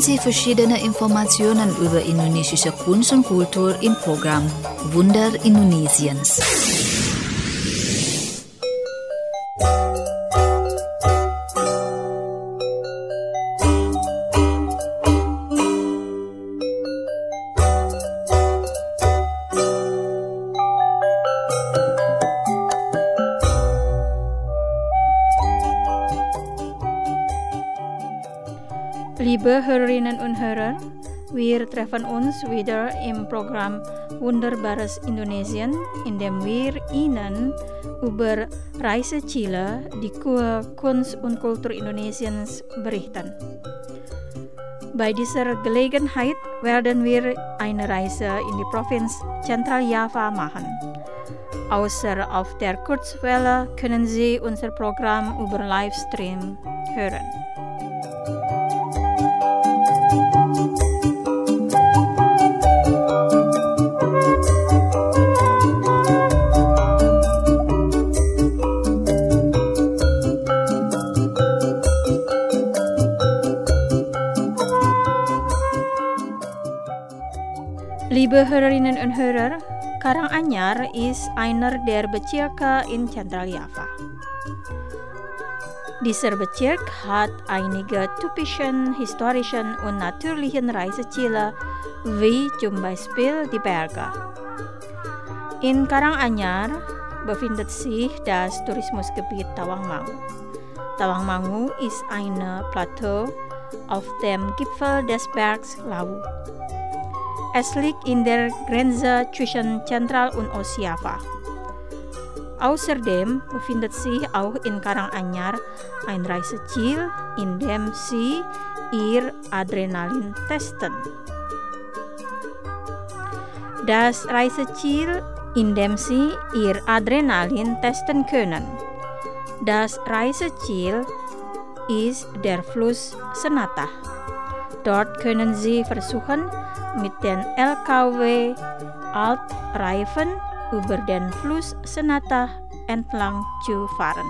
Sie verschiedene Informationen über indonesische Kunst und Kultur im Programm Wunder Indonesiens. Liebe Hörerinnen und Hörer, wir treffen uns wieder im Programm Wunderbares Indonesien, in dem wir Ihnen über Reiseziele, die Kunst und Kultur Indonesiens berichten. Bei dieser Gelegenheit werden wir eine Reise in die Provinz Zentraljava machen. Außer auf der Kurzwelle können Sie unser Programm über Livestream hören. Liebe Hörerinnen und Hörer, Karanganyar ist einer der Bezirke in Zentraljava. Dieser Bezirk hat einige typische historischen und natürlichen Reiseziele, wie zum Beispiel die Berge. In Karanganyar befindet sich das Tourismusgebiet Tawangmangu. Tawangmangu ist ein Plateau auf dem Gipfel des Bergs Lawu. Es liegt in der Grenze zwischen Zentral- und Ostjava. Außerdem befindet sich auch in Karanganyar ein Reiseziel, in dem Sie Ihr Adrenalin testen. Das Reiseziel, in dem Sie Ihr Adrenalin testen können. Das Reiseziel ist der Fluss Senatah. Dort können Sie versuchen, mit den LKW Altreifen über den Fluss Senatah entlang zu fahren.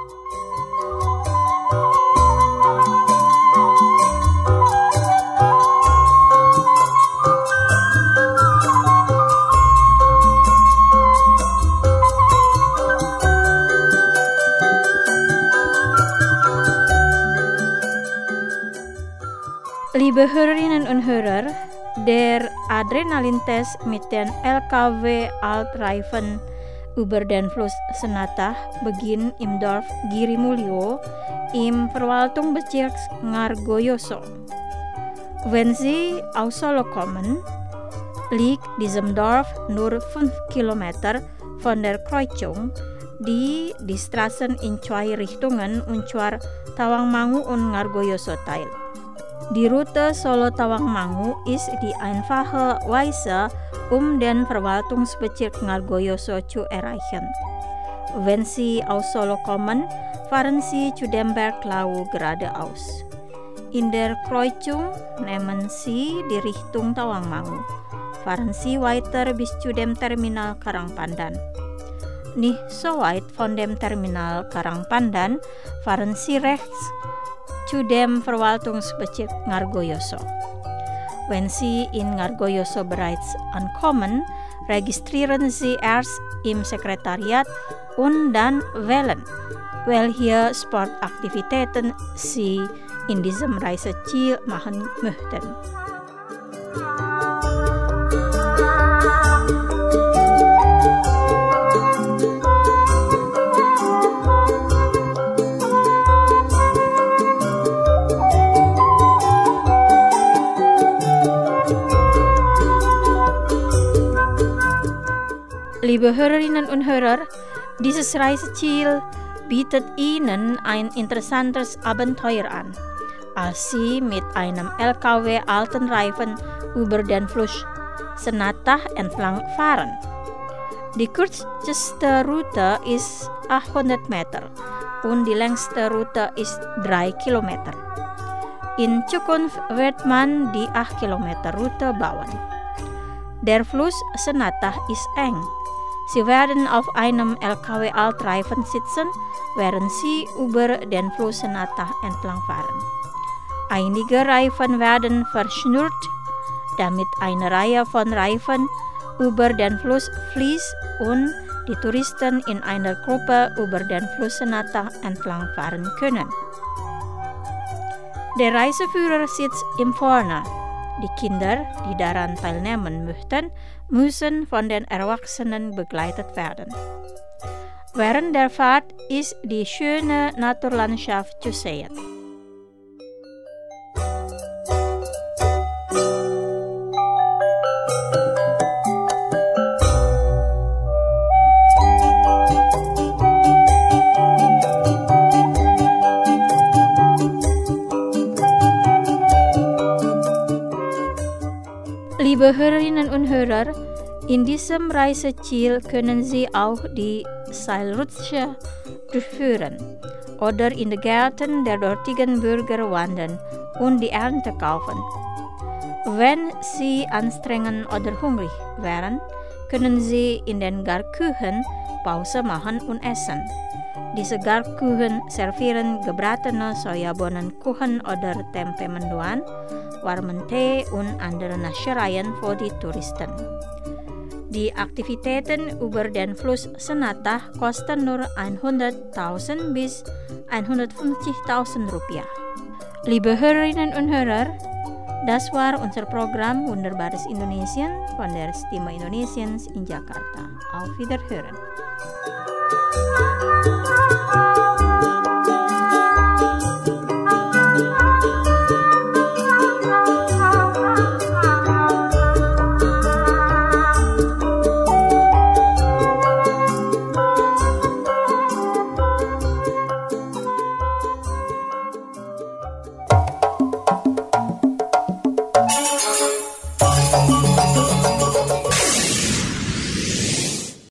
Liebe Hörerinnen und Hörer, der Adrenalintest mit den LKW Altreifen über den Fluss Senatah beginnt im Dorf Girimulyo im Verwaltungsbezirk Ngargoyoso. Wenn Sie aus Solo kommen, liegt diesem Dorf nur 5 Kilometer von der Kreuzung, die die Straßen in 2 Richtungen, und zwar Tawangmangu und Ngargoyoso teilt. Die Route Solo-Tawangmangu ist die einfache Weise, den Verwaltungsbezirk Ngargoyoso zu erreichen. Wenn Sie aus Solo kommen, fahren Sie zu dem Berg Lawu geradeaus. In der Kreuzung nehmen Sie die Richtung Tawangmangu. Fahren Sie weiter bis zu dem Terminal Karangpandan. Nicht so weit von dem Terminal Karangpandan fahren Sie rechts zu dem Verwaltungsbezirk Ngargoyoso. Wenn Sie in Ngargoyoso bereits ankommen, registrieren Sie erst im Sekretariat und dann wählen, welche Sportaktivitäten Sie in diesem Reiseziel machen möchten. Liebe Hörerinnen und Hörer, dieses Reiseziel bietet Ihnen ein interessantes Abenteuer an, als Sie mit einem LKW alten Reifen über den Fluss Senatah entlang fahren. Die kürzeste Route ist 800 Meter und die längste Route ist 3 Kilometer. In Zukunft wird man die 8 Kilometer Route bauen. Der Fluss Senatah ist eng. Sie werden auf einem LKW Altreifen sitzen, während Sie über den Fluss Senatah entlang fahren. Einige Reifen werden verschnürt, damit eine Reihe von Reifen über den Fluss fließt und die Touristen in einer Gruppe über den Fluss Senata entlang fahren können. Der Reiseführer sitzt im Vorne. Die Kinder, die daran teilnehmen möchten, müssen von den Erwachsenen begleitet werden. Während der Fahrt ist die schöne Naturlandschaft zu sehen. Liebe Hörerinnen und Hörer, in diesem Reiseziel können Sie auch die Seilrutsche durchführen oder in die Gärten der dortigen Bürger wandern und die Ernte kaufen. Wenn Sie anstrengend oder hungrig wären, können Sie in den Garküchen Pause machen und essen. Diese Garküchen servieren gebratene Sojabohnenkuchen oder Tempe Mendoan, warmen Tee und andere Naschereien für die Touristen. Die Aktivitäten über den Fluss Senata kosten nur 100.000 bis 150.000 Rupiah. Liebe Hörerinnen und Hörer, das war unser Programm Wunderbares Indonesien von der Stimme Indonesiens in Jakarta. Auf Wiederhören.